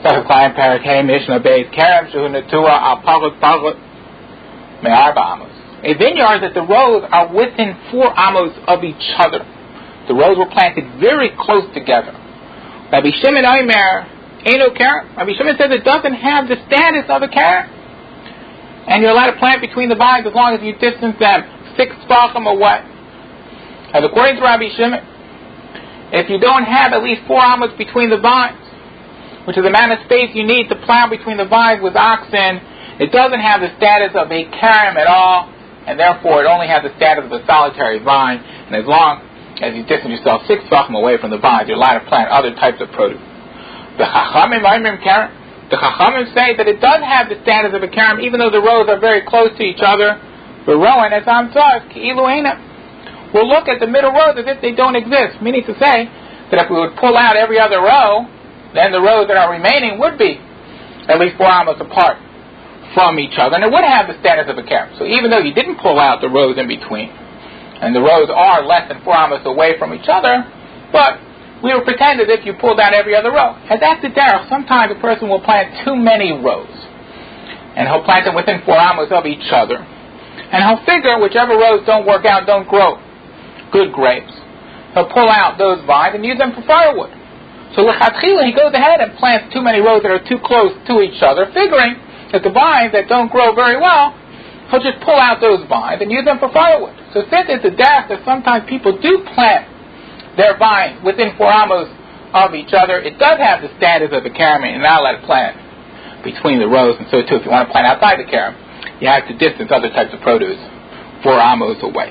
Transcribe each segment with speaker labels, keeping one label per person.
Speaker 1: Client Parakeh Mishnah Beis Kerem Shu Natua Al Pagut Pagut Me'arba Amos. A vineyard that the rows are within 4 amos of each other. The rows were planted very close together. Rabbi Shimon Omer Eino Kerem. Rabbi Shimon says it doesn't have the status of a kerem, and you're allowed to plant between the vines as long as you distance them 6 tvachim away. And according to Rabbi Shimon, if you don't have at least 4 amos between the vines, which is the amount of space you need to plow between the vines with oxen, it doesn't have the status of a kerem at all, and therefore it only has the status of a solitary vine. And as long as you distance yourself 6 tvachim away from the vines, you're allowed to plant other types of produce. The Chachamim say that it does have the status of a kerem, even though the rows are very close to each other. But Rowan, as I'm taught, we'll look at the middle rows as if they don't exist. Meaning to say that if we would pull out every other row, then the rows that are remaining would be at least 4 amos apart from each other, and it would have the status of a kerem. So even though you didn't pull out the rows in between, and the rows are less than 4 amos away from each other, but we will pretend as if you pulled out every other row. And that's the derech. Sometimes a person will plant too many rows, and he'll plant them within 4 amos of each other, and he'll figure whichever rows don't work out, don't grow good grapes, he'll pull out those vines and use them for firewood. So lechatchila, he goes ahead and plants too many rows that are too close to each other, figuring that the vines that don't grow very well, he'll just pull out those vines and use them for firewood. So since it's a derech that sometimes people do plant their vines within 4 amos of each other, it does have the status of a kerem, and you're not allowed to plant between the rows. And so too, if you want to plant outside the kerem, you have to distance other types of produce 4 amos away.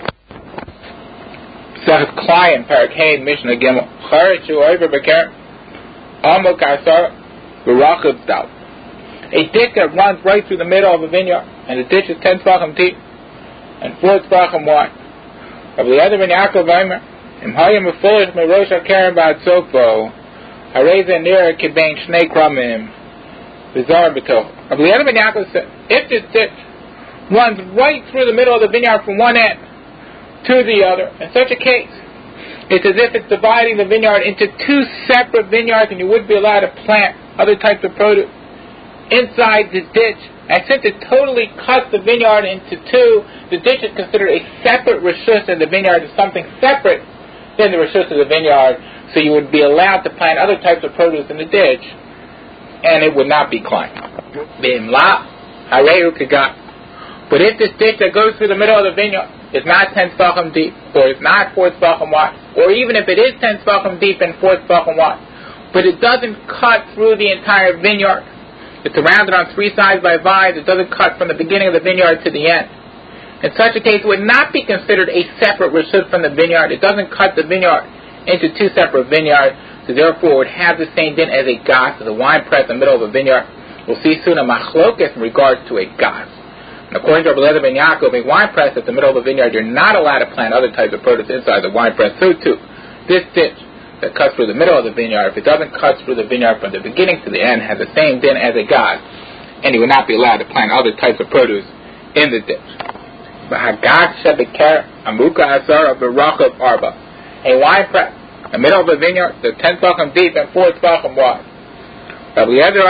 Speaker 1: Sechet Client Parakeh Mishnah Gimel Charetzu Over Bekerem Amok Asar B'Rachav Dal. A ditch that runs right through the middle of a vineyard, and the ditch is 10 tvachim deep and 4 tvachim wide. Rabbi Eliezer ben Yaakov Omer Im Hayim Mefulish Merosh HaKerem Ba'ad Sofo Hareza Nira Kibein Shnei Kramim V'Zar B'Toch. Rabbi Eliezer ben Yaakov said, if this ditch runs right through the middle of the vineyard from one end to the other, in such a case, it's as if it's dividing the vineyard into 2 separate vineyards, and you would be allowed to plant other types of produce inside the ditch. And since it totally cuts the vineyard into 2, the ditch is considered a separate reshus, and the vineyard is something separate than the reshus of the vineyard. So you would be allowed to plant other types of produce in the ditch, and it would not be climbed. But if this ditch that goes through the middle of the vineyard is not 10 tvachim deep, or it's not 4 tvachim wide, or even if it is 10 tvachim deep and 4 tvachim wide, but it doesn't cut through the entire vineyard, it's surrounded on 3 sides by vines, it doesn't cut from the beginning of the vineyard to the end. In such a case, it would not be considered a separate reshut from the vineyard. It doesn't cut the vineyard into 2 separate vineyards, so therefore it would have the same din as a gas, as a wine press in the middle of a vineyard. We'll see soon a machlokas in regards to a gas. And according to Rabbi Eliezer ben Yaakov, a wine press at the middle of the vineyard, you're not allowed to plant other types of produce inside the wine press. So too, this ditch that cuts through the middle of the vineyard, if it doesn't cut through the vineyard from the beginning to the end, has the same din as a gas, and you would not be allowed to plant other types of produce in the ditch. A wine press in the middle of a vineyard, the 10 tvachim deep and 4 tvachim wide. Rabbi Eliezer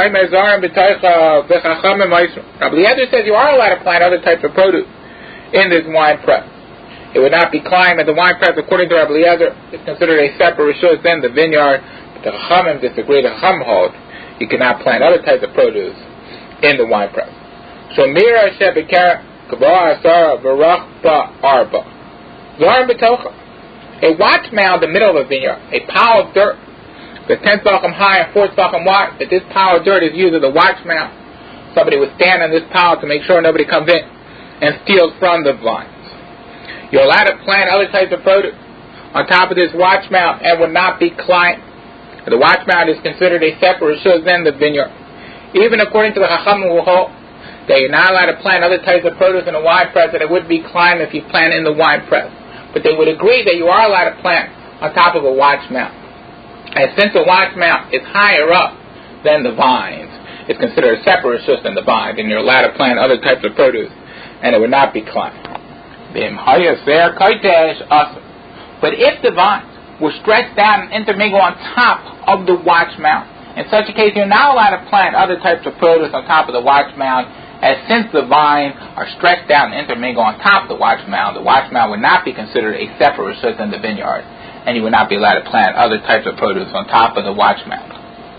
Speaker 1: says you are allowed to plant other types of produce in this wine press. It would not be climbed, and the wine press, according to Rabbi Eliezer, is considered a separate reshus than the vineyard. But the Chachamim disagree. The Chacham hold you cannot plant other types of produce in the wine press. Shomira shebekar kavah asara v'rachba arba. Zorim b'tocha. A watch mound in the middle of a vineyard, a pile of dirt, the 10 tvachim high and 4 tvachim wide, that this pile of dirt is used as a watch mount. Somebody would stand on this pile to make sure nobody comes in and steals from the vines. You're allowed to plant other types of produce on top of this watch mount and would not be climbed. The watch mount is considered a separate reshus than the vineyard. Even according to the Chachamim who hold that you're not allowed to plant other types of produce in a wine press, and it would be climbed if you plant in the wine press. But they would agree that you are allowed to plant on top of a watch mount. And since the watch mount is higher up than the vines, it's considered a separate reshus than the vines, and you're allowed to plant other types of produce, and it would not be climbed. But if the vines were stretched down and intermingled on top of the watch mount, In such a case, you're not allowed to plant other types of produce on top of the watch mound, as since the vines are stretched out and intermingle on top of the watch mound would not be considered a separate recipient in the vineyard, and you would not be allowed to plant other types of produce on top of the watch mound.